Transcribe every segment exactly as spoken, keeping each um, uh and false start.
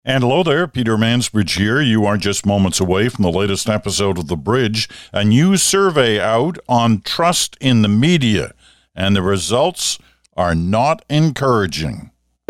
And hello there, Peter Mansbridge here. You are just moments away from the latest episode of The Bridge, a new survey out on trust in the media, and the results are not encouraging.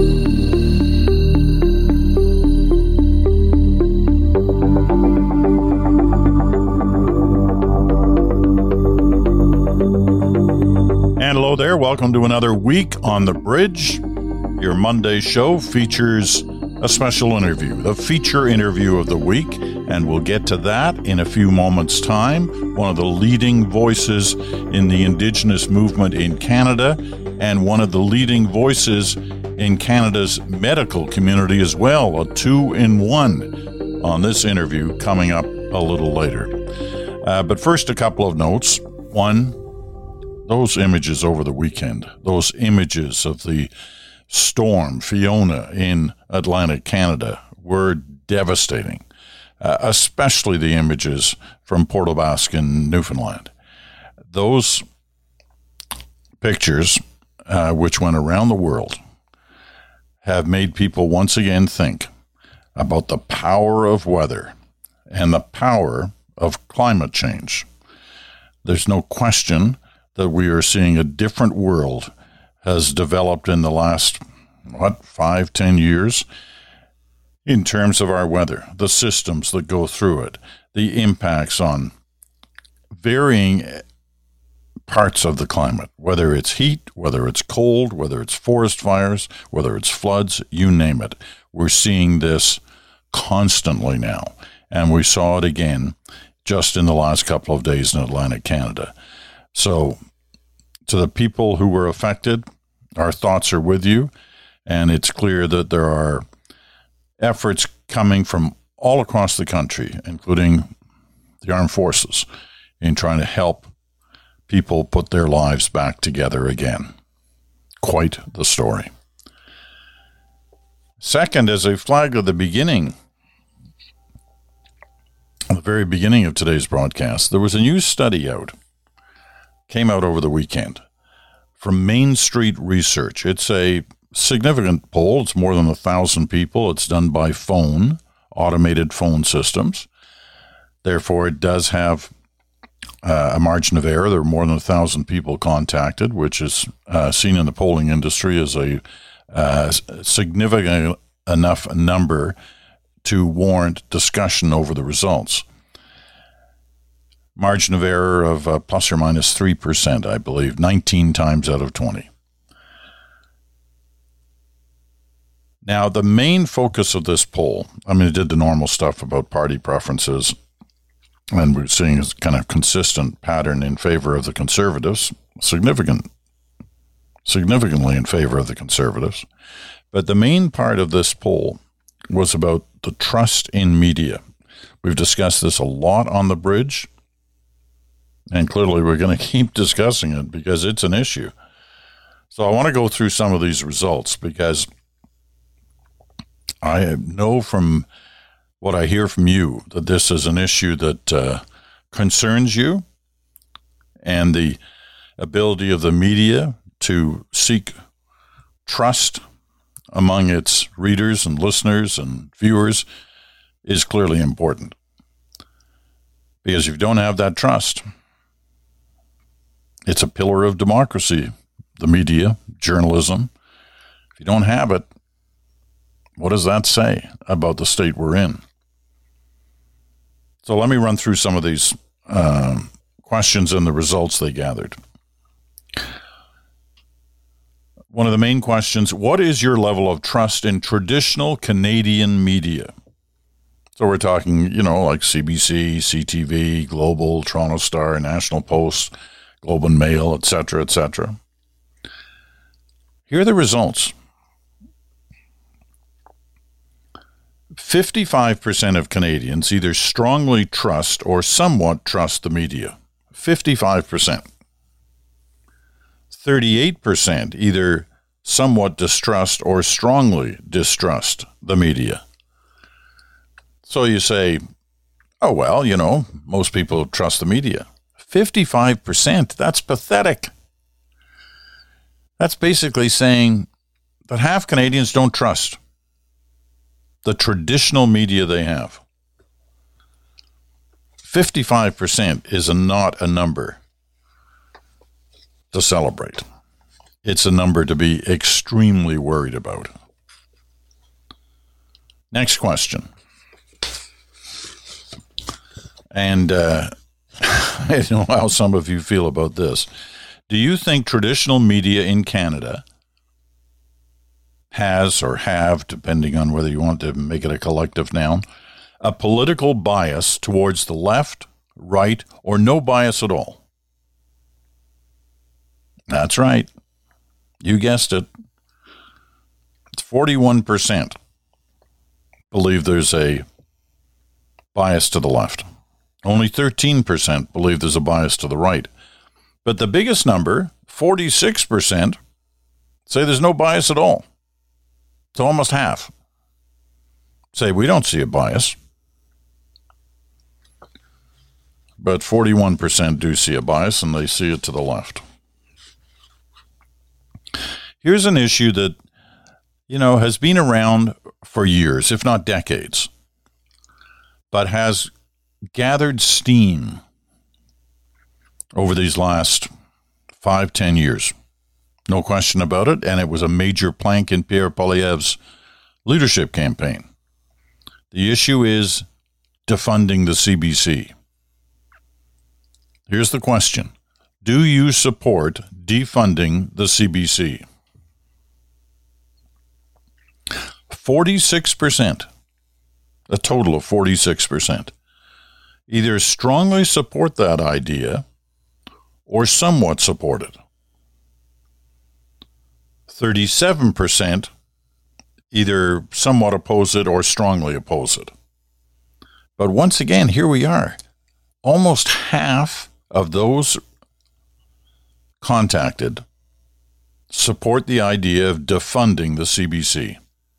And hello there, welcome to another week on The Bridge. Your Monday show features a special interview, the feature interview of the week, and we'll get to that in a few moments' time. One of the leading voices in the Indigenous movement in Canada, and one of the leading voices in Canada's medical community as well, a two-in-one on this interview coming up a little later. Uh, but first, a couple of notes. One, those images over the weekend, those images of the storm Fiona in Atlantic Canada were devastating, uh, especially the images from Port aux Basques in Newfoundland. Those pictures, uh, which went around the world, have made people once again think about the power of weather and the power of climate change. There's no question that we are seeing a different world has developed in the last, what, five, ten years in terms of our weather, the systems that go through it, the impacts on varying parts of the climate, whether it's heat, whether it's cold, whether it's forest fires, whether it's floods, you name it. We're seeing this constantly now, and we saw it again just in the last couple of days in Atlantic Canada. So, to the people who were affected, our thoughts are with you, and it's clear that there are efforts coming from all across the country, including the armed forces, in trying to help people put their lives back together again. Quite the story. Second, as I flagged at the beginning, at the very beginning of today's broadcast, there was a new study out. Came out over the weekend from Main Street Research. It's a significant poll. It's more than a thousand people. It's done by phone, automated phone systems. Therefore, it does have uh, a margin of error. There are more than a thousand people contacted, which is uh, seen in the polling industry as a uh, significant enough number to warrant discussion over the results. Margin of error of uh, plus or minus three percent, I believe, nineteen times out of twenty. Now, the main focus of this poll, I mean, it did the normal stuff about party preferences, and we're seeing a kind of consistent pattern in favor of the Conservatives, significant, significantly in favor of the Conservatives. But the main part of this poll was about the trust in media. We've discussed this a lot on The Bridge. And clearly we're going to keep discussing it because it's an issue. So I want to go through some of these results because I know from what I hear from you that this is an issue that uh, concerns you, and the ability of the media to seek trust among its readers and listeners and viewers is clearly important. Because if you don't have that trust, it's a pillar of democracy, the media, journalism. If you don't have it, what does that say about the state we're in? So let me run through some of these uh, questions and the results they gathered. One of the main questions, what is your level of trust in traditional Canadian media? So we're talking, you know, like C B C, C T V, Global, Toronto Star, National Post, Globe and Mail, et cetera, et cetera. Here are the results. fifty-five percent of Canadians either strongly trust or somewhat trust the media. fifty-five percent. thirty-eight percent either somewhat distrust or strongly distrust the media. So you say, oh, well, you know, most people trust the media. fifty-five percent, that's pathetic. That's basically saying that half Canadians don't trust. the traditional media they have. fifty-five percent is a, not a number to celebrate. It's a number to be extremely worried about. Next question. And uh, I know how some of you feel about this. Do you think traditional media in Canada has or have, depending on whether you want to make it a collective noun, a political bias towards the left, right, or no bias at all? That's right. You guessed it. forty-one percent believe there's a bias to the left. Only thirteen percent believe there's a bias to the right. But the biggest number, forty-six percent, say there's no bias at all. It's almost half. Say we don't see a bias. But forty-one percent do see a bias, and they see it to the left. Here's an issue that, you know, has been around for years, if not decades, but has gathered steam over these last five, ten years. No question about it, and it was a major plank in Pierre Poilievre's leadership campaign. The issue is defunding the C B C. Here's the question. Do you support defunding the C B C? forty-six percent, a total of forty-six percent, either strongly support that idea or somewhat support it. thirty-seven percent either somewhat oppose it or strongly oppose it. But once again, here we are. Almost half of those contacted support the idea of defunding the C B C.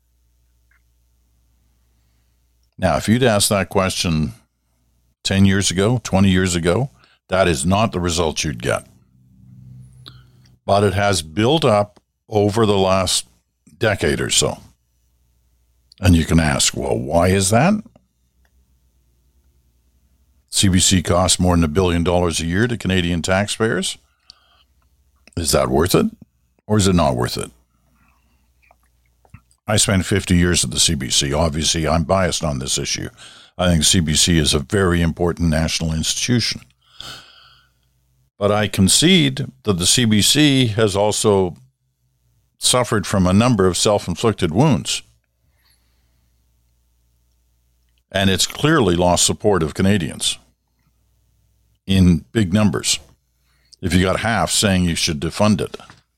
Now, if you'd asked that question ten years ago, twenty years ago, that is not the result you'd get. But it has built up over the last decade or so. And you can ask, well, why is that? C B C costs more than a billion dollars a year to Canadian taxpayers. Is that worth it? Or is it not worth it? I spent fifty years at the C B C. Obviously, I'm biased on this issue. I think C B C is a very important national institution. But I concede that the C B C has also suffered from a number of self-inflicted wounds. And it's clearly lost support of Canadians in big numbers. If you got half saying you should defund it.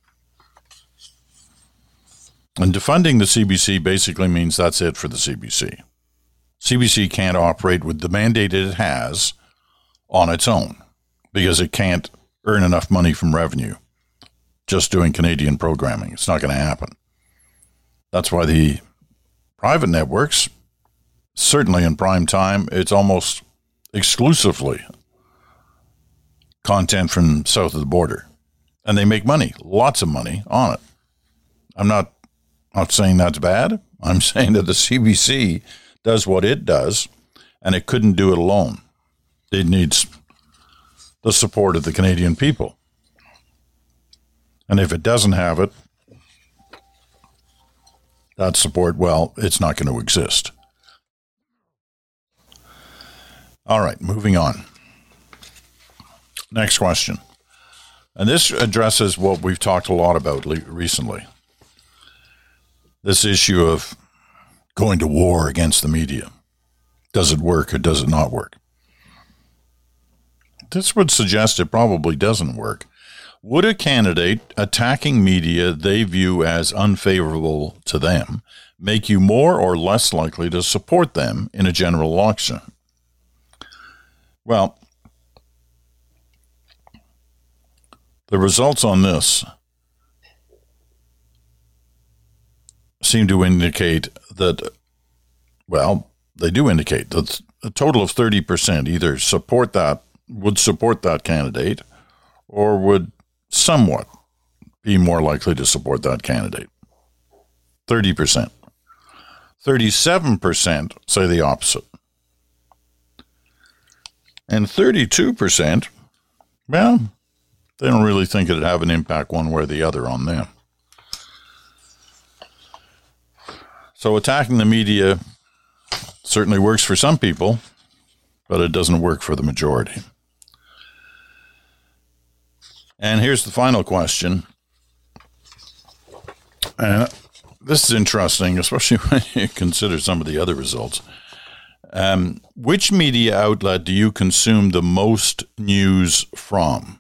And defunding the C B C basically means that's it for the C B C. C B C can't operate with the mandate it has on its own because it can't earn enough money from revenue just doing Canadian programming. It's not going to happen. That's why the private networks, certainly in prime time, it's almost exclusively content from south of the border. And they make money, lots of money on it. I'm not not saying that's bad. I'm saying that the C B C does what it does, and it couldn't do it alone. It needs the support of the Canadian people. And if it doesn't have it, that support, well, it's not going to exist. All right, moving on. Next question. And this addresses what we've talked a lot about le- recently. This issue of going to war against the media. Does it work or does it not work? This would suggest it probably doesn't work. Would a candidate attacking media they view as unfavorable to them make you more or less likely to support them in a general election? Well, the results on this seem to indicate that, well, they do indicate that a total of thirty percent either support that, would support that candidate, or would somewhat be more likely to support that candidate. thirty percent. thirty-seven percent say the opposite. And thirty-two percent, well, they don't really think it'd have an impact one way or the other on them. So attacking the media certainly works for some people, but it doesn't work for the majority. And here's the final question. And this is interesting, especially when you consider some of the other results. Um, which media outlet do you consume the most news from?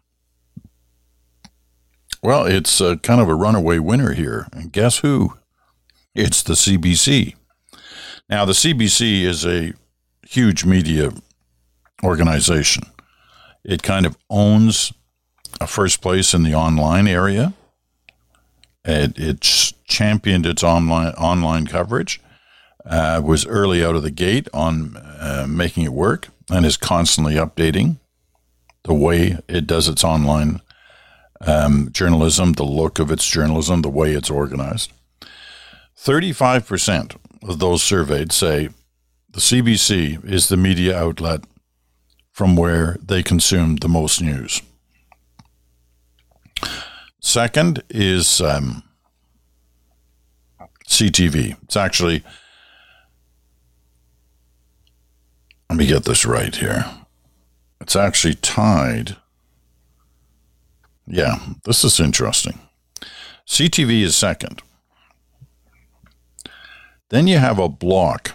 Well, it's uh, kind of a runaway winner here. And guess who? It's the C B C. Now, the C B C is a huge media organization. It kind of owns a first place in the online area. It, it's championed its online online coverage, uh, was early out of the gate on uh, making it work, and is constantly updating the way it does its online um, journalism, the look of its journalism, the way it's organized. thirty-five percent of those surveyed say the C B C is the media outlet from where they consume the most news. Second is um, C T V. It's actually, let me get this right here. It's actually tied. Yeah, this is interesting. C T V is second. Then you have a block,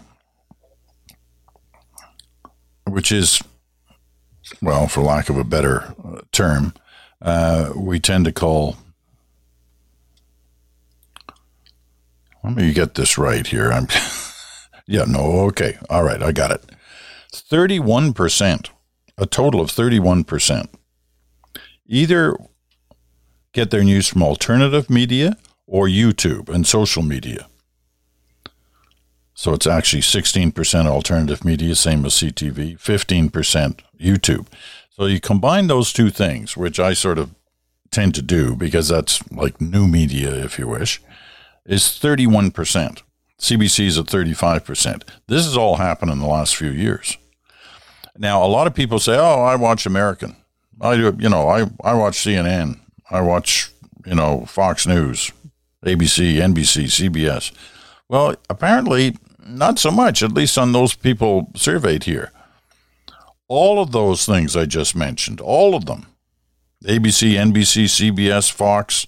which is, well, for lack of a better uh, term, uh, we tend to call, let me get this right here. I'm, yeah, no, okay. All right, I got it. thirty-one percent, a total of thirty-one percent, either get their news from alternative media or YouTube and social media. So it's actually sixteen percent alternative media, same as C T V, fifteen percent YouTube. So you combine those two things, which I sort of tend to do because that's like new media, if you wish, is thirty-one percent. C B C is at thirty-five percent. This has all happened in the last few years. Now, a lot of people say, oh, I watch American. I do, you know, I, I watch C N N. I watch, you know, Fox News, A B C, N B C, C B S. Well, apparently not so much, at least on those people surveyed here. All of those things I just mentioned, all of them, A B C, N B C, C B S, Fox,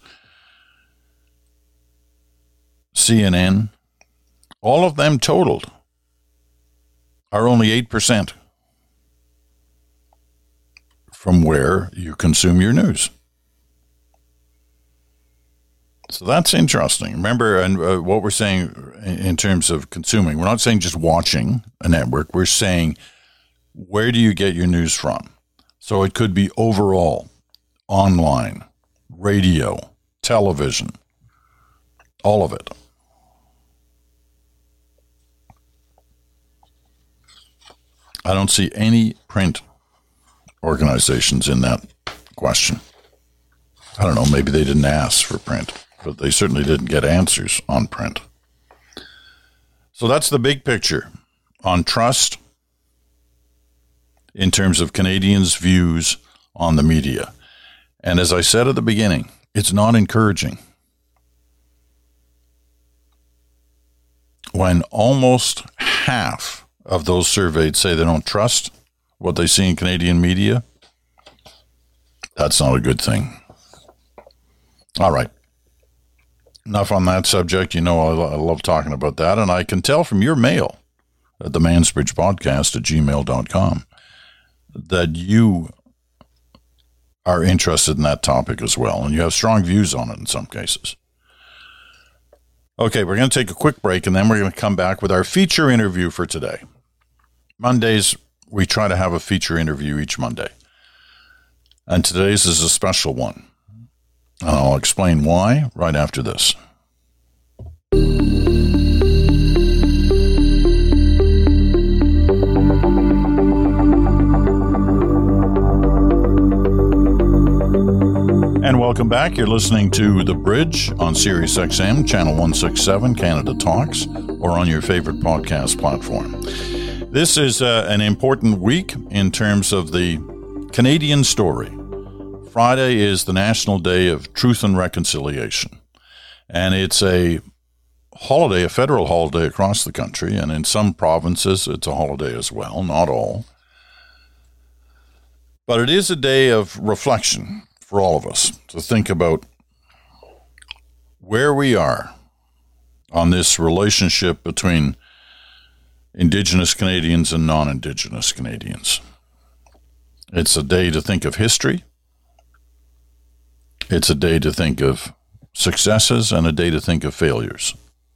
C N N, all of them totaled are only eight percent from where you consume your news. So that's interesting. Remember, and uh, what we're saying in terms of consuming, we're not saying just watching a network. We're saying, where do you get your news from? So it could be overall, online, radio, television, all of it. I don't see any print organizations in that question. I don't know, maybe they didn't ask for print, but they certainly didn't get answers on print. So that's the big picture on trust in terms of Canadians' views on the media. And as I said at the beginning, it's not encouraging. When almost half of those surveyed say they don't trust what they see in Canadian media, that's not a good thing. All right. Enough on that subject. You know, I, I love talking about that. And I can tell from your mail at the Mansbridge Podcast at gmail dot com that you are interested in that topic as well. And you have strong views on it in some cases. Okay, we're going to take a quick break, and then we're going to come back with our feature interview for today. Mondays, we try to have a feature interview each Monday. And today's is a special one. And I'll explain why right after this. And welcome back. You're listening to The Bridge on Sirius X M, Channel one sixty-seven, Canada Talks, or on your favorite podcast platform. This is uh, an important week in terms of the Canadian story. Friday is the National Day of Truth and Reconciliation, and it's a holiday, a federal holiday across the country, and in some provinces it's a holiday as well, not all. But it is a day of reflection for all of us to think about where we are on this relationship between Indigenous Canadians and non-Indigenous Canadians. It's a day to think of history. It's a day to think of successes and a day to think of failures.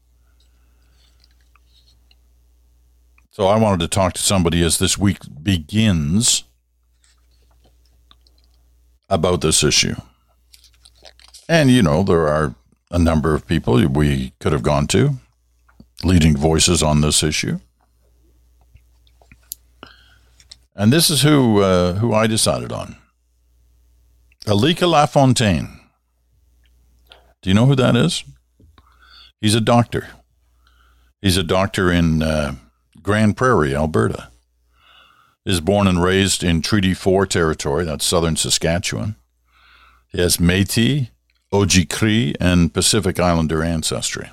So I wanted to talk to somebody as this week begins about this issue. And, you know, there are a number of people we could have gone to, leading voices on this issue. And this is who uh, who I decided on. Alika Lafontaine. Do you know who that is? He's a doctor. He's a doctor in uh, Grande Prairie, Alberta. Is born and raised in Treaty four territory, that's southern Saskatchewan. He has Métis, Oji-Cree, and Pacific Islander ancestry.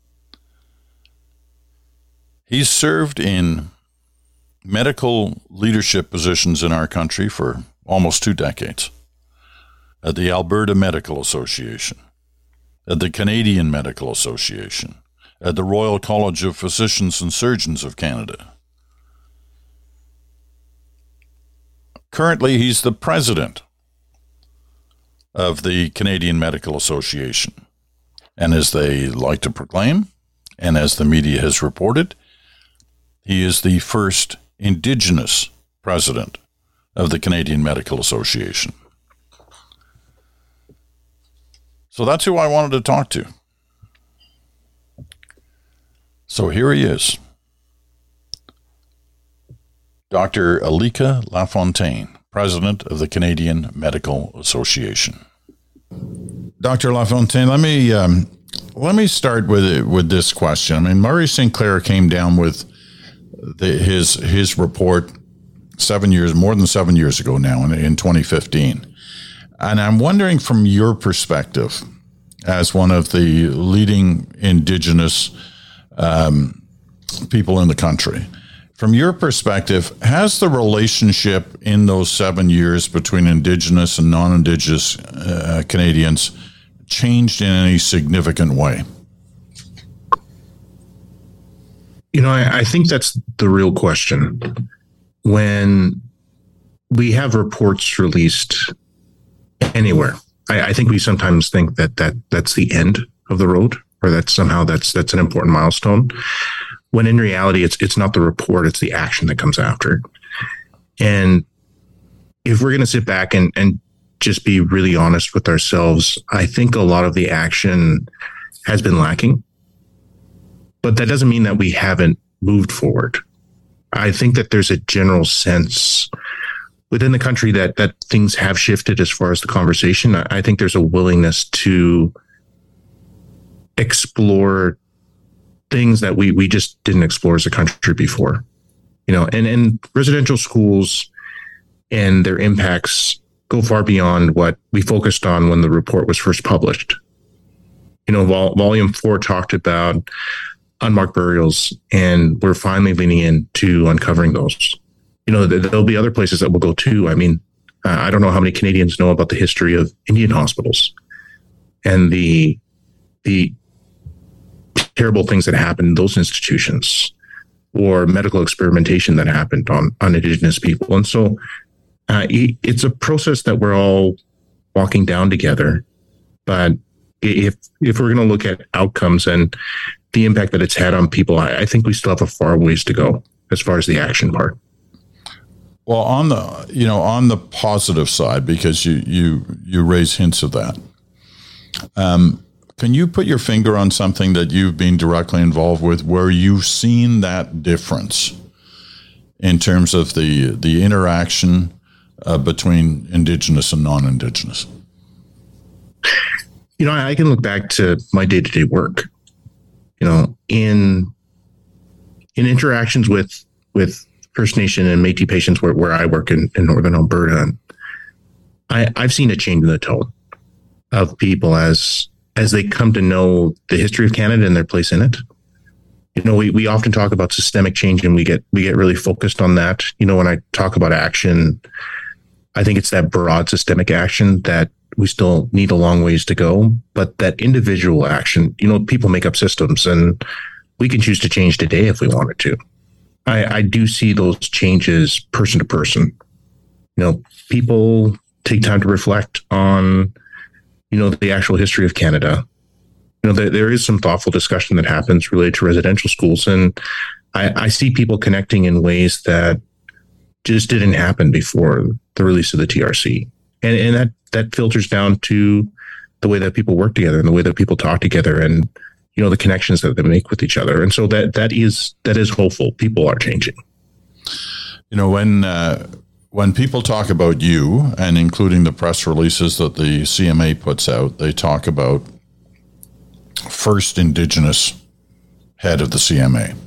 He's served in medical leadership positions in our country for almost two decades. At the Alberta Medical Association, at the Canadian Medical Association, at the Royal College of Physicians and Surgeons of Canada. Currently, he's the president of the Canadian Medical Association. And as they like to proclaim, and as the media has reported, he is the first Indigenous president of the Canadian Medical Association. So that's who I wanted to talk to. So here he is. Doctor Alika Lafontaine, President of the Canadian Medical Association. Doctor Lafontaine, let me um, let me start with with this question. I mean, Murray Sinclair came down with the, his his report seven years, more than seven years ago now, in, in twenty fifteen, and I'm wondering, from your perspective, as one of the leading Indigenous um, people in the country. From your perspective, has the relationship in those seven years between Indigenous and non-Indigenous uh, Canadians changed in any significant way? You know, I, I think that's the real question. When we have reports released anywhere, I, I think we sometimes think that, that that's the end of the road, or that somehow that's that's an important milestone. When in reality, it's it's not the report, it's the action that comes after. And if we're going to sit back and, and just be really honest with ourselves, I think a lot of the action has been lacking. But that doesn't mean that we haven't moved forward. I think that there's a general sense within the country that that things have shifted as far as the conversation. I think there's a willingness to explore things that we we just didn't explore as a country before, you know, and, and residential schools and their impacts go far beyond what we focused on when the report was first published. You know, vol- volume four talked about unmarked burials, and we're finally leaning into uncovering those. You know, th- there'll be other places that we'll go to. I mean, uh, I don't know how many Canadians know about the history of Indian hospitals and the the terrible things that happened in those institutions, or medical experimentation that happened on, on Indigenous people. And so uh, it's a process that we're all walking down together. But if if we're going to look at outcomes and the impact that it's had on people, I, I think we still have a far ways to go as far as the action part. Well, on the you know on the positive side, because you you you raise hints of that. Um, Can you put your finger on something that you've been directly involved with where you've seen that difference in terms of the the interaction uh, between Indigenous and non-Indigenous? You know, I can look back to my day-to-day work. You know, in in interactions with with First Nation and Métis patients where, where I work in, in Northern Alberta, I, I've seen a change in the tone of people as as they come to know the history of Canada and their place in it. You know, we, we often talk about systemic change and we get we get really focused on that. You know, when I talk about action, I think it's that broad systemic action that we still need a long ways to go. But that individual action, you know, people make up systems and we can choose to change today if we wanted to. I, I do see those changes person to person. You know, people take time to reflect on, you know, the actual history of Canada. You know, there, there is some thoughtful discussion that happens related to residential schools. And I, I see people connecting in ways that just didn't happen before the release of the T R C. And, and that, that filters down to the way that people work together and the way that people talk together and, you know, the connections that they make with each other. And so that, that is, that is hopeful. People are changing. You know, when, uh, when people talk about you, and including the press releases that the C M A puts out, they talk about first Indigenous head of the C M A.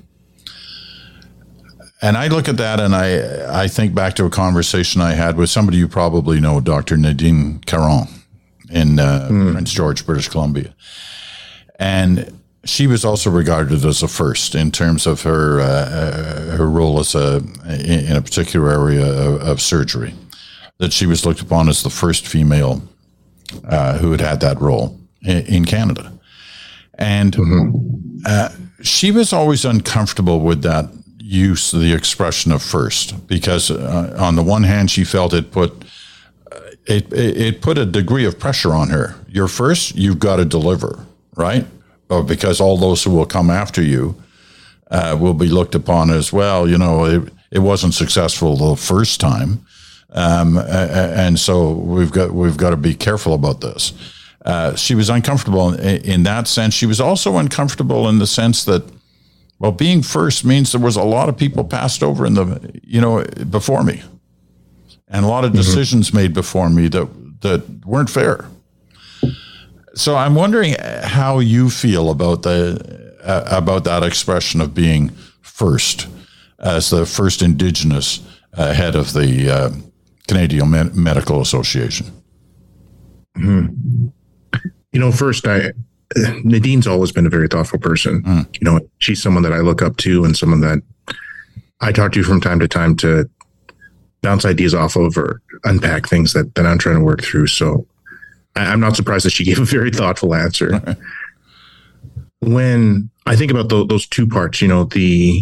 And I look at that and I, I think back to a conversation I had with somebody you probably know, Doctor Nadine Caron in uh, mm. Prince George, British Columbia. And she was also regarded as a first in terms of her uh, her role as a in a particular area of, of surgery. That she was looked upon as the first female uh, who had had that role in, in Canada, and mm-hmm. uh, she was always uncomfortable with that use of the expression of first because uh, on the one hand she felt it put uh, it it put a degree of pressure on her. You're first, you've got to deliver, right? Or because all those who will come after you uh, will be looked upon as, well, you know, it, it wasn't successful the first time. Um, and so we've got we've got to be careful about this. Uh, she was uncomfortable in, in that sense. She was also uncomfortable in the sense that, well, being first means there was a lot of people passed over in the, you know, before me. And a lot of decisions mm-hmm. made before me that that weren't fair. So I'm wondering how you feel about the uh, about that expression of being first, as the first Indigenous uh, head of the uh, Canadian Med- Medical Association. Mm-hmm. You know, first, I Nadine's always been a very thoughtful person. Mm. You know, she's someone that I look up to and someone that I talk to from time to time to bounce ideas off of or unpack things that, that I'm trying to work through. So I'm not surprised that she gave a very thoughtful answer. Okay. When I think about the, those two parts, you know, the,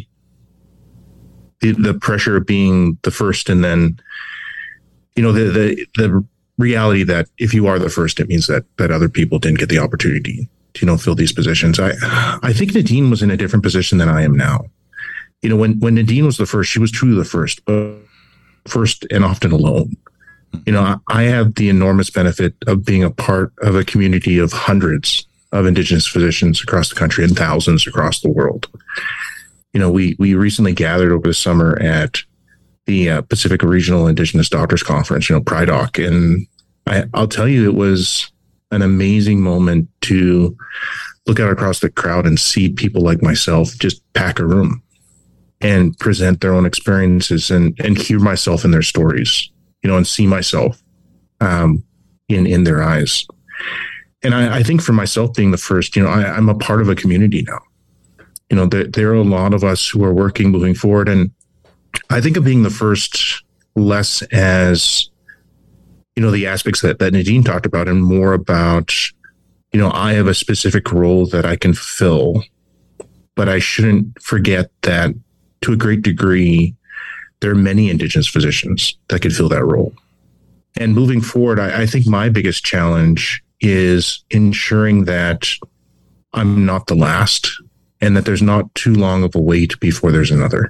the the pressure of being the first, and then, you know, the the the reality that if you are the first, it means that that other people didn't get the opportunity to, you know, fill these positions. I I think Nadine was in a different position than I am now. You know, when when Nadine was the first, she was truly the first, but first and often alone. You know, I have the enormous benefit of being a part of a community of hundreds of Indigenous physicians across the country and thousands across the world. You know, we we recently gathered over the summer at the uh, Pacific Regional Indigenous Doctors Conference, you know, PRIDOC. And I, I'll tell you, it was an amazing moment to look out across the crowd and see people like myself just pack a room and present their own experiences and, and hear myself in their stories. You know, and see myself um, in in their eyes. And I, I think for myself being the first, you know, I, I'm a part of a community now. You know, there, there are a lot of us who are working, moving forward. And I think of being the first less as, you know, the aspects that, that Nadine talked about, and more about, you know, I have a specific role that I can fulfill, but I shouldn't forget that to a great degree, there are many Indigenous physicians that could fill that role. And moving forward, I, I think my biggest challenge is ensuring that I'm not the last and that there's not too long of a wait before there's another.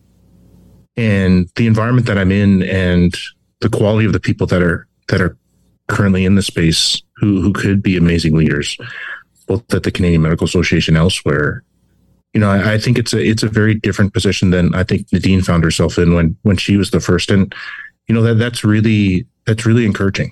And the environment that I'm in and the quality of the people that are that are currently in the space who, who could be amazing leaders, both at the Canadian Medical Association and elsewhere, you know, I, I think it's a it's a very different position than I think Nadine found herself in when when she was the first, and you know that that's really that's really encouraging.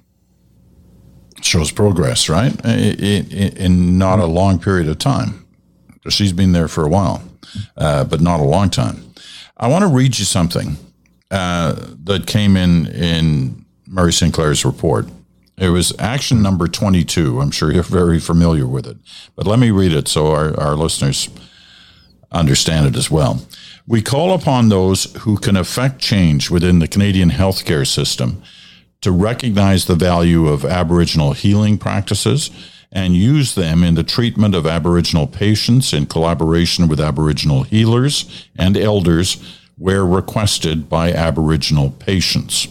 It shows progress, right? In, in, in not a long period of time. She's been there for a while. uh, but not a long time. I want to read you something uh, that came in in Murray Sinclair's report. It was action number twenty-two. I'm sure you're very familiar with it, but let me read it so our, our listeners understand it as well. We call upon those who can affect change within the Canadian healthcare system to recognize the value of Aboriginal healing practices and use them in the treatment of Aboriginal patients in collaboration with Aboriginal healers and elders where requested by Aboriginal patients.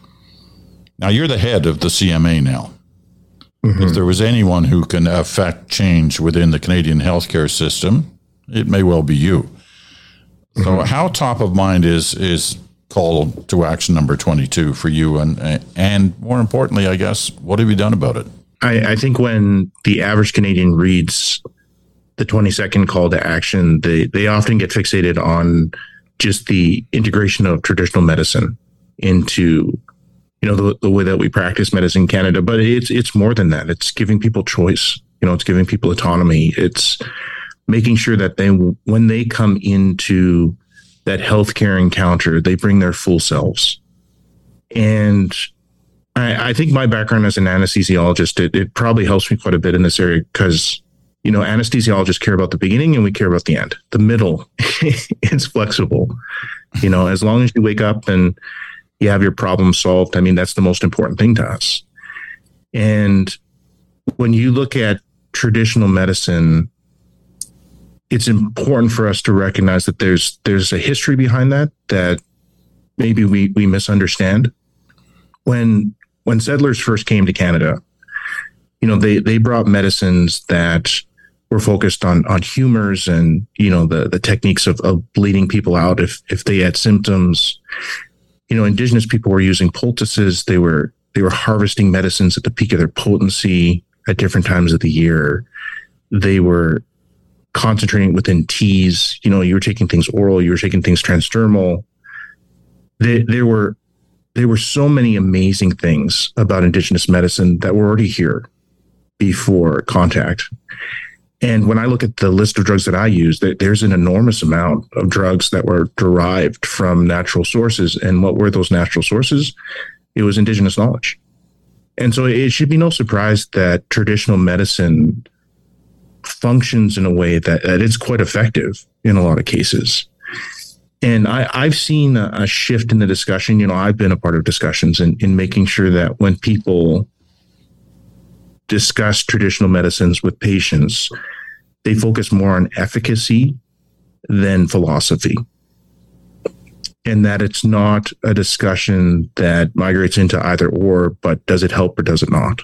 Now, you're the head of the C M A now. Mm-hmm. If there was anyone who can affect change within the Canadian healthcare system, it may well be you. So mm-hmm. how top of mind is is call to action number twenty-two for you? And and more importantly, I guess, what have you done about it? I, I think when the average Canadian reads the twenty-second call to action, they, they often get fixated on just the integration of traditional medicine into, you know, the, the way that we practice medicine in Canada. But it's it's more than that. It's giving people choice. You know, it's giving people autonomy. It's making sure that they, when they come into that healthcare encounter, they bring their full selves. And I, I think my background as an anesthesiologist, it, it probably helps me quite a bit in this area because, you know, anesthesiologists care about the beginning and we care about the end. The middle, it's flexible. You know, as long as you wake up and you have your problem solved, I mean, that's the most important thing to us. And when you look at traditional medicine, it's important for us to recognize that there's there's a history behind that that maybe we we misunderstand. When when settlers first came to Canada, you know, they they brought medicines that were focused on on humors and, you know, the the techniques of, of bleeding people out if if they had symptoms. You know, Indigenous people were using poultices. They were they were harvesting medicines at the peak of their potency at different times of the year. They were concentrating within teas. You know, you were taking things oral, you were taking things transdermal. There, there were there were so many amazing things about Indigenous medicine that were already here before contact. And when I look at the list of drugs that I use, there, there's an enormous amount of drugs that were derived from natural sources. And what were those natural sources? It was Indigenous knowledge. And so it should be no surprise that traditional medicine functions in a way that, that it's quite effective in a lot of cases. And I, I've seen a, a shift in the discussion. You know, I've been a part of discussions in, in making sure that when people discuss traditional medicines with patients, they focus more on efficacy than philosophy. And that it's not a discussion that migrates into either or, but does it help or does it not?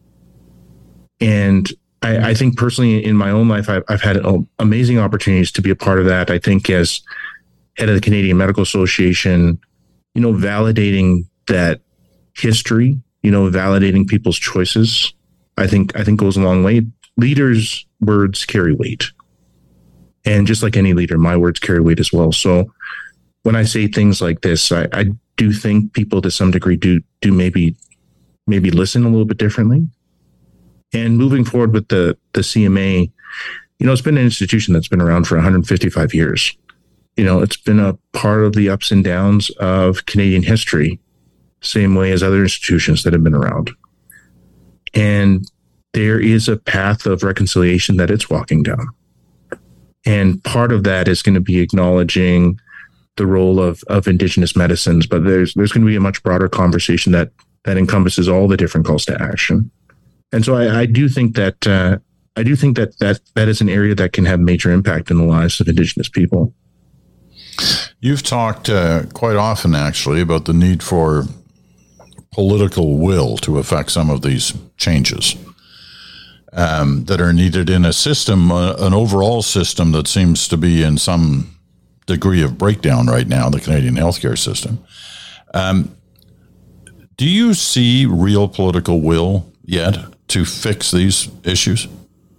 And I, I think personally in my own life, I've, I've had amazing opportunities to be a part of that. I think as head of the Canadian Medical Association, you know, validating that history, you know, validating people's choices, I think I think goes a long way. Leaders' words carry weight. And just like any leader, my words carry weight as well. So when I say things like this, I, I do think people to some degree do do maybe maybe listen a little bit differently. And moving forward with the, the C M A, you know, it's been an institution that's been around for one hundred fifty-five years. You know, it's been a part of the ups and downs of Canadian history, same way as other institutions that have been around. And there is a path of reconciliation that it's walking down. And part of that is going to be acknowledging the role of, of Indigenous medicines, but there's there's going to be a much broader conversation that that encompasses all the different calls to action. And so I, I do think that uh, I do think that, that that is an area that can have major impact in the lives of Indigenous people. You've talked uh, quite often, actually, about the need for political will to affect some of these changes um, that are needed in a system, uh, an overall system that seems to be in some degree of breakdown right now, the Canadian healthcare system. Um, do you see real political will yet to fix these issues?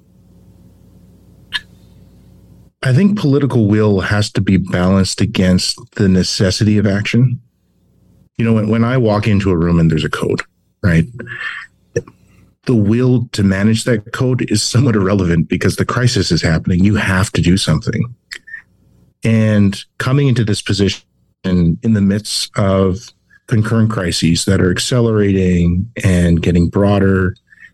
I think political will has to be balanced against the necessity of action. You know, when, when I walk into a room and there's a code, right? The will to manage that code is somewhat irrelevant because the crisis is happening. You have to do something. And coming into this position in, in the midst of concurrent crises that are accelerating and getting broader,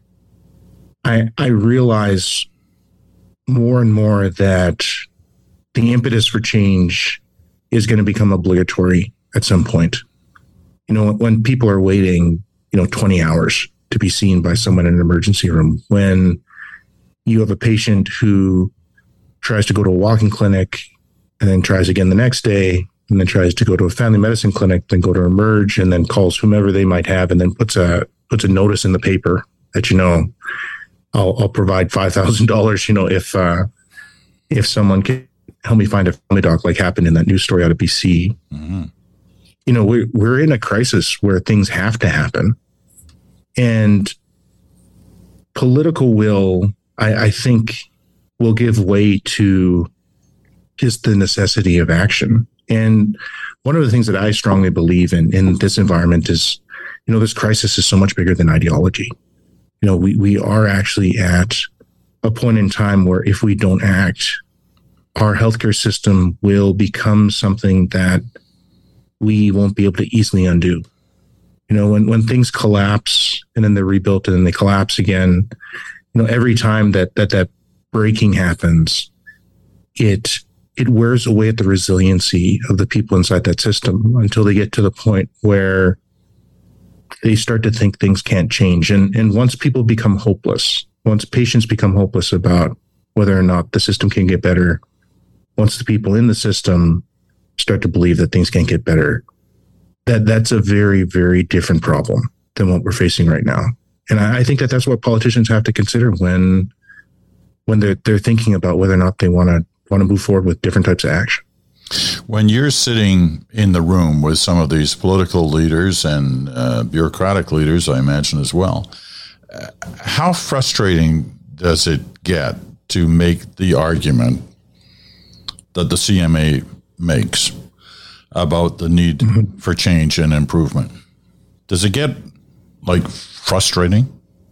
I, I realize more and more that the impetus for change is going to become obligatory at some point. You know, when people are waiting, you know, twenty hours to be seen by someone in an emergency room, when you have a patient who tries to go to a walk-in clinic and then tries again the next day, and then tries to go to a family medicine clinic, then go to Emerge, and then calls whomever they might have, and then puts a puts a notice in the paper that, you know, I'll, I'll provide five thousand dollars, you know, if uh, if someone can help me find a family doc, like happened in that news story out of B C. Mm-hmm. You know, we're, we're in a crisis where things have to happen. And political will, I, I think, will give way to just the necessity of action. And one of the things that I strongly believe in in this environment is, you know, this crisis is so much bigger than ideology. You know, we, we are actually at a point in time where if we don't act, our healthcare system will become something that we won't be able to easily undo. You know, when, when things collapse and then they're rebuilt and then they collapse again, you know, every time that that, that breaking happens, it it wears away at the resiliency of the people inside that system until they get to the point where they start to think things can't change. And, and once people become hopeless, once patients become hopeless about whether or not the system can get better, once the people in the system start to believe that things can't get better, that that's a very, very different problem than what we're facing right now. And I, I think that that's what politicians have to consider when when they're they're thinking about whether or not they want to want to move forward with different types of action. When you're sitting in the room with some of these political leaders and uh, bureaucratic leaders, I imagine as well, uh, how frustrating does it get to make the argument that the C M A makes about the need mm-hmm. for change and improvement? Does it get like frustrating?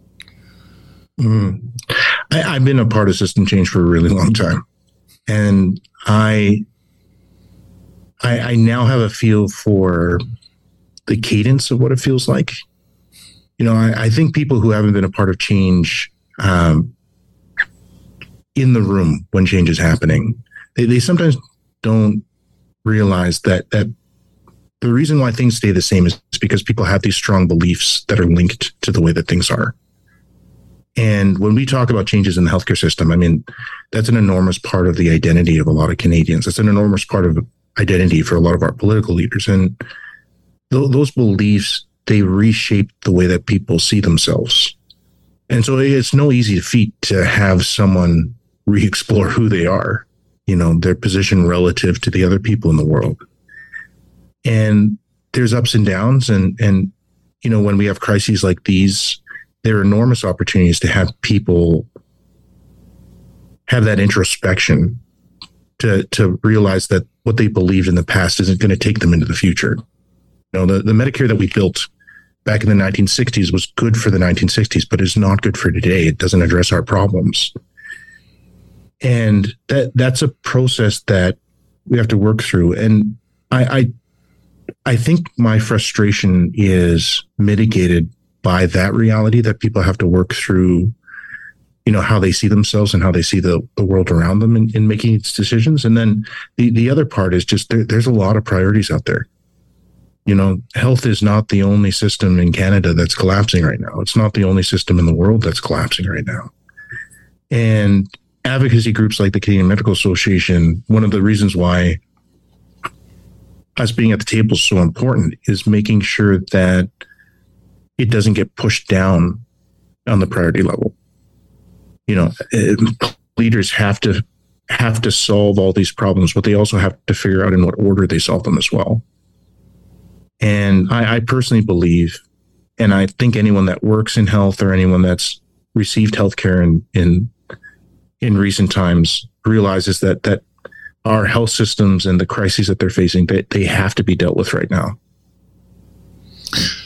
Mm. I, I've been a part of system change for a really long time, and I, I, I now have a feel for the cadence of what it feels like. You know, I, I think people who haven't been a part of change um, in the room when change is happening, they, they sometimes don't realize that that the reason why things stay the same is because people have these strong beliefs that are linked to the way that things are. And when we talk about changes in the healthcare system, I mean, that's an enormous part of the identity of a lot of Canadians. It's an enormous part of identity for a lot of our political leaders. And th- those beliefs, they reshape the way that people see themselves. And so it's no easy feat to have someone re-explore who they are, you know, their position relative to the other people in the world. And there's ups and downs. And, and, you know, when we have crises like these, there are enormous opportunities to have people have that introspection to, to realize that what they believed in the past isn't going to take them into the future. You know, the, the Medicare that we built back in the nineteen sixties was good for the nineteen sixties, but it's not good for today. It doesn't address our problems. And that that's a process that we have to work through. And I, I, I think my frustration is mitigated by that reality that people have to work through, you know, how they see themselves and how they see the, the world around them in, in making these decisions. And then the, the other part is just there, there's a lot of priorities out there. You know, health is not the only system in Canada that's collapsing right now. It's not the only system in the world that's collapsing right now. And advocacy groups like the Canadian Medical Association, one of the reasons why us being at the table is so important is making sure that it doesn't get pushed down on the priority level. You know, it, leaders have to have to solve all these problems, but they also have to figure out in what order they solve them as well. And I, I personally believe, and I think anyone that works in health or anyone that's received healthcare in in in recent times realizes that that our health systems and the crises that they're facing, they, they have to be dealt with right now.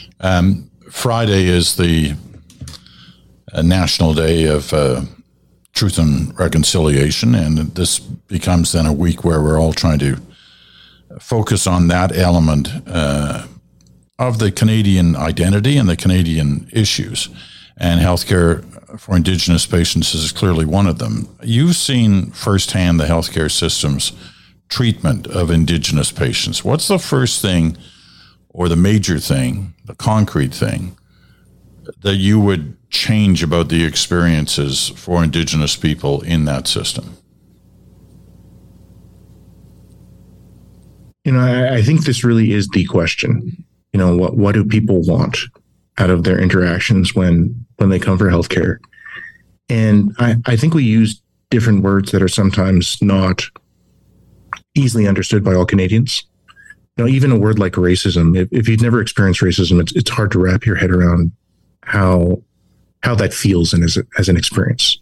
Um, Friday is the uh, National Day of uh, Truth and Reconciliation, and this becomes then a week where we're all trying to focus on that element uh, of the Canadian identity and the Canadian issues. And healthcare for Indigenous patients is clearly one of them. You've seen firsthand the healthcare system's treatment of Indigenous patients. What's the first thing or the major thing, the concrete thing, that you would change about the experiences for Indigenous people in that system? You know, I, I think this really is the question. You know, what what do people want out of their interactions when when they come for healthcare? And I, I think we use different words that are sometimes not easily understood by all Canadians. You know, even a word like racism, if, if you've never experienced racism, it's it's hard to wrap your head around how how that feels and as, a, as an experience.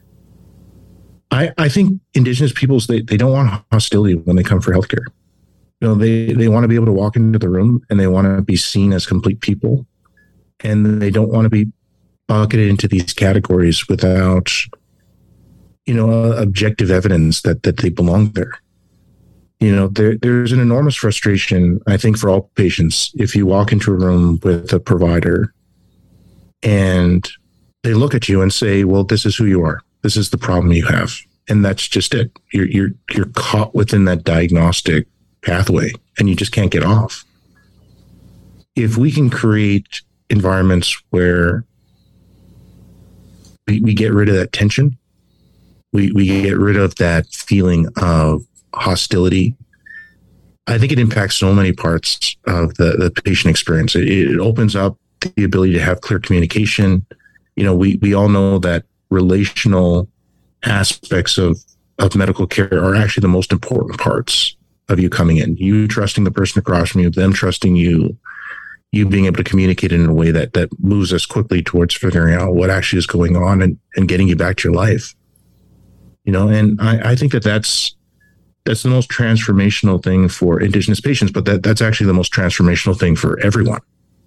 I I think Indigenous peoples, they, they don't want hostility when they come for healthcare. You know, they, they want to be able to walk into the room and they want to be seen as complete people. And they don't want to be bucketed into these categories without, you know, objective evidence that, that they belong there. You know, there, there's an enormous frustration, I think, for all patients if you walk into a room with a provider and they look at you and say, well, this is who you are. This is the problem you have. And that's just it. You're, you're, you're caught within that diagnostic pathway and you just can't get off. If we can create environments where we, we get rid of that tension, we, we get rid of that feeling of hostility, I think it impacts so many parts of the, the patient experience. It, it opens up the ability to have clear communication. You know, we, we all know that relational aspects of, of medical care are actually the most important parts of you coming in. You trusting the person across from you, them trusting you, you being able to communicate in a way that that moves us quickly towards figuring out what actually is going on and, and getting you back to your life. You know, and I, I think that that's that's the most transformational thing for Indigenous patients, but that, that's actually the most transformational thing for everyone.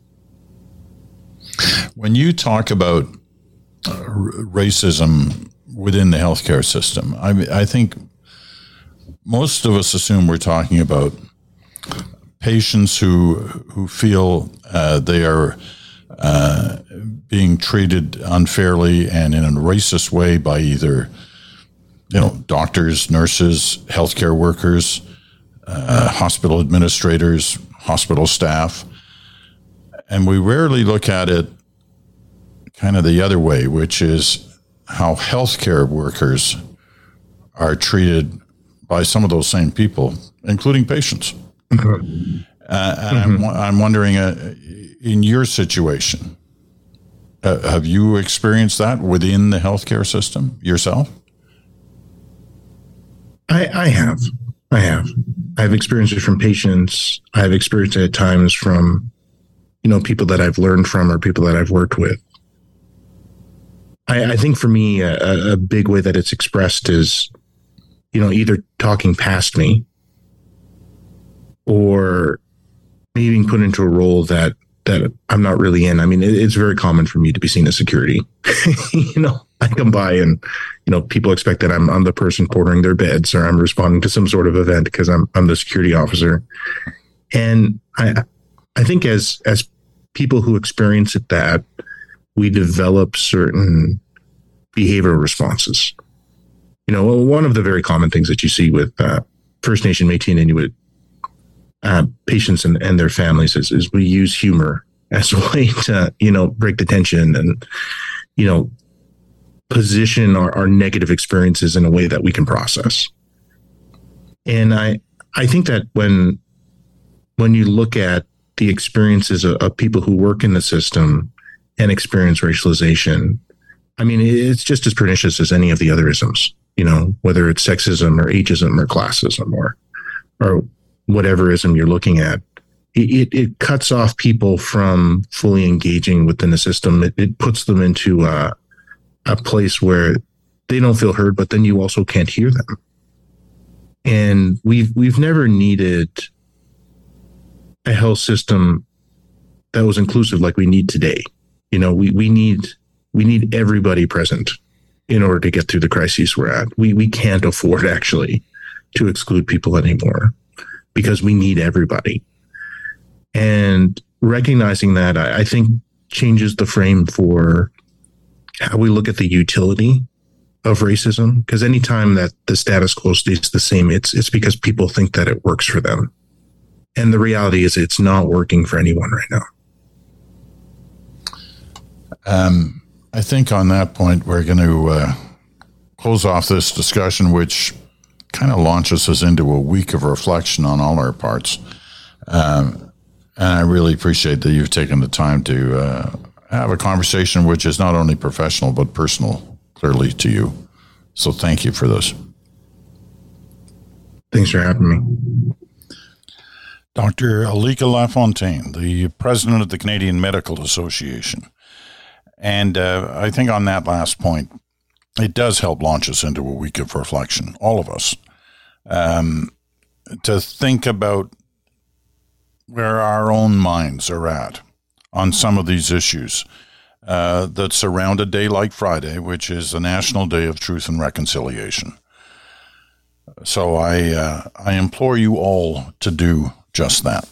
When you talk about uh, racism within the healthcare system, I, I think most of us assume we're talking about patients who who feel uh, they are uh, being treated unfairly and in a racist way by either, you know, doctors, nurses, healthcare workers, uh, hospital administrators, hospital staff. And we rarely look at it kind of the other way, which is how healthcare workers are treated by some of those same people, including patients. Mm-hmm. Uh, and mm-hmm. I'm, I'm wondering, uh, in your situation, uh, have you experienced that within the healthcare system yourself? I, I have. I have. I've experienced it from patients. I've experienced it at times from, you know, people that I've learned from or people that I've worked with. I, I think for me, a, a big way that it's expressed is, you know, either talking past me or me being put into a role that that I'm not really in. I mean, it, it's very common for me to be seen as security. You know, I come by and, you know, people expect that I'm I'm the person portering their beds or I'm responding to some sort of event because I'm I'm the security officer. And I I think as as people who experience it that, we develop certain behavioral responses. You know, one of the very common things that you see with uh, First Nation, Métis, and Inuit uh, patients and, and their families is, is we use humor as a way to, you know, break the tension and, you know, position our, our negative experiences in a way that we can process. And I, I think that when, when you look at the experiences of, of people who work in the system and experience racialization, I mean, it's just as pernicious as any of the other isms, you know, whether it's sexism or ageism or classism or, or whatever ism you're looking at. It, it cuts off people from fully engaging within the system. It, it puts them into a, a place where they don't feel heard, but then you also can't hear them. And we've we've never needed a health system that was inclusive like we need today. You know, we we need we need everybody present in order to get through the crises we're at. We we can't afford actually to exclude people anymore because we need everybody. And recognizing that, I, I think, changes the frame for how we look at the utility of racism. Because anytime that the status quo stays the same, it's it's because people think that it works for them. And the reality is it's not working for anyone right now. Um, I think on that point, we're going to uh, close off this discussion, which kind of launches us into a week of reflection on all our parts. Um, and I really appreciate that you've taken the time to uh, have a conversation which is not only professional, but personal, clearly to you. So thank you for this. Thanks for having me. Doctor Alika Lafontaine, the president of the Canadian Medical Association. And uh, I think on that last point, it does help launch us into a week of reflection, all of us, um, to think about where our own minds are at on some of these issues uh, that surround a day like Friday, which is the National Day of Truth and Reconciliation. So I uh, I implore you all to do just that.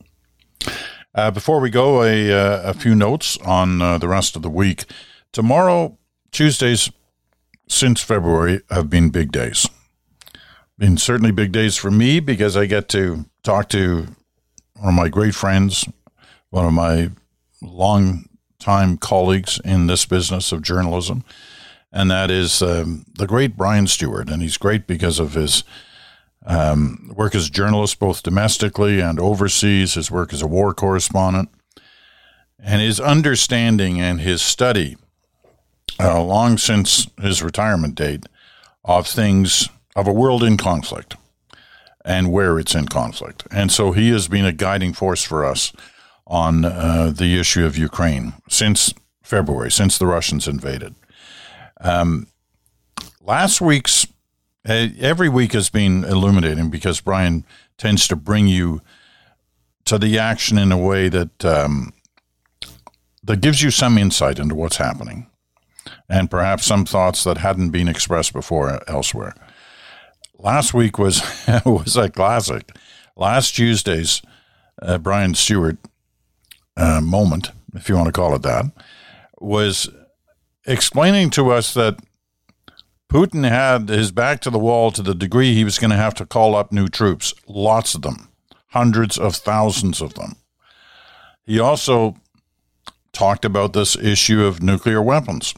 Uh, before we go, a, uh, a few notes on uh, the rest of the week. Tomorrow, Tuesdays since February have been big days. Been certainly big days for me because I get to talk to one of my great friends, one of my long-time colleagues in this business of journalism, and that is um, the great Brian Stewart. And he's great because of his Um, work as a journalist, both domestically and overseas, his work as a war correspondent, and his understanding and his study, uh, long since his retirement date, of things, of a world in conflict and where it's in conflict. And so he has been a guiding force for us on uh, the issue of Ukraine since February, since the Russians invaded. Um, last week's Every week has been illuminating because Brian tends to bring you to the action in a way that um, that gives you some insight into what's happening and perhaps some thoughts that hadn't been expressed before elsewhere. Last week was was a classic. Last Tuesday's uh, Brian Stewart uh, moment, if you want to call it that, was explaining to us that Putin had his back to the wall to the degree he was going to have to call up new troops, lots of them, hundreds of thousands of them. He also talked about this issue of nuclear weapons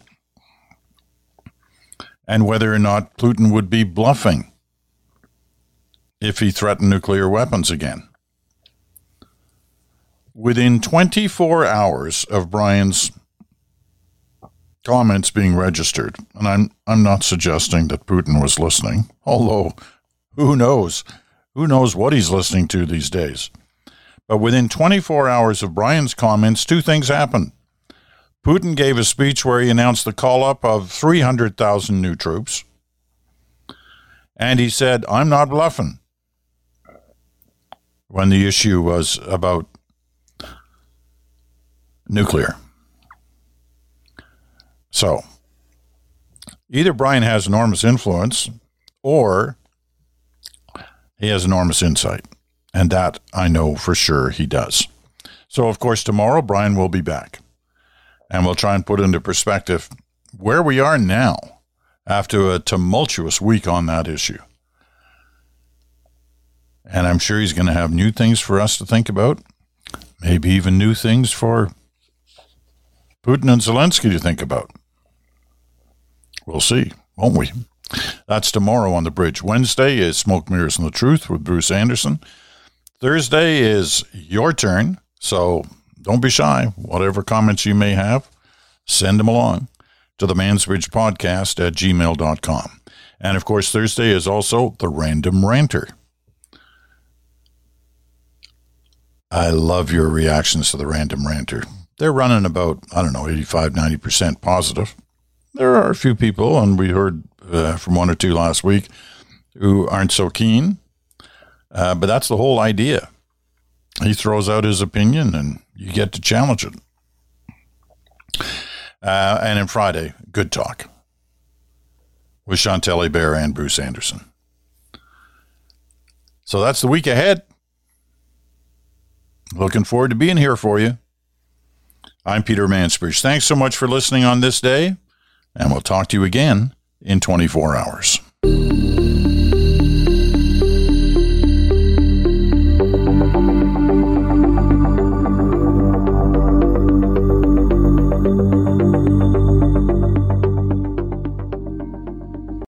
and whether or not Putin would be bluffing if he threatened nuclear weapons again. Within twenty-four hours of Brian's comments being registered, and I'm I'm not suggesting that Putin was listening, although who knows? Who knows what he's listening to these days? But within twenty-four hours of Brian's comments, two things happened. Putin gave a speech where he announced the call-up of three hundred thousand new troops, and he said, "I'm not bluffing," when the issue was about nuclear. So, either Brian has enormous influence or he has enormous insight. And that I know for sure he does. So, of course, tomorrow Brian will be back. And we'll try and put into perspective where we are now after a tumultuous week on that issue. And I'm sure he's going to have new things for us to think about. Maybe even new things for Putin and Zelensky to think about. We'll see, won't we? That's tomorrow on The Bridge. Wednesday is Smoke, Mirrors, and the Truth with Bruce Anderson. Thursday is your turn, so don't be shy. Whatever comments you may have, send them along to the Mansbridge Podcast at gmail dot com. And, of course, Thursday is also the Random Ranter. I love your reactions to the Random Ranter. They're running about, I don't know, eighty-five, ninety percent positive. There are a few people, and we heard uh, from one or two last week, who aren't so keen. Uh, but that's the whole idea. He throws out his opinion, and you get to challenge it. Uh, and then Friday, good talk. with Chantel Hébert and Bruce Anderson. So that's the week ahead. Looking forward to being here for you. I'm Peter Mansbridge. Thanks so much for listening on this day, and we'll talk to you again in twenty-four hours.